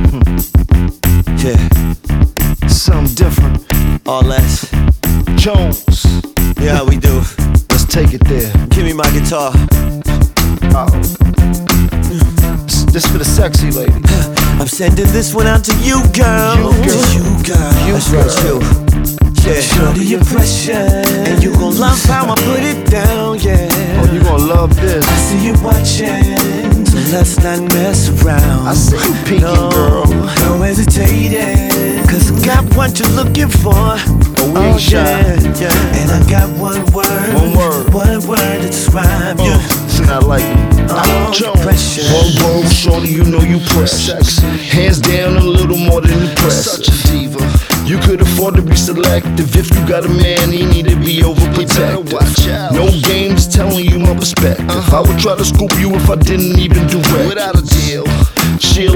Yeah, something different. All less. Jones, Yeah, how we do. let's take it there. Give me my guitar. This for the sexy lady. I'm sending this one out to you, girl. You, girl. To you, girl. You, That's girl. right, you. Yeah. Under your pressure, And you gon' love how I put it down, yeah. Oh, you gonna love this. I see you watching. So let's not mess around. I see you peeking, girl. No hesitating. Cause I got what you're looking for. Oh, we ain't shy. yeah. And I got one word. One word. One word to describe you. It's not like me. Oh, Jones. pressure. One word, shorty, you know you precious. Hands down, a little more than impressive. Such a diva. You could afford to be selective. If you got a man, he need to be overprotective. watch out. No games, telling you my perspective. I would try to scoop you if I didn't even do rap. Without a deal. She'll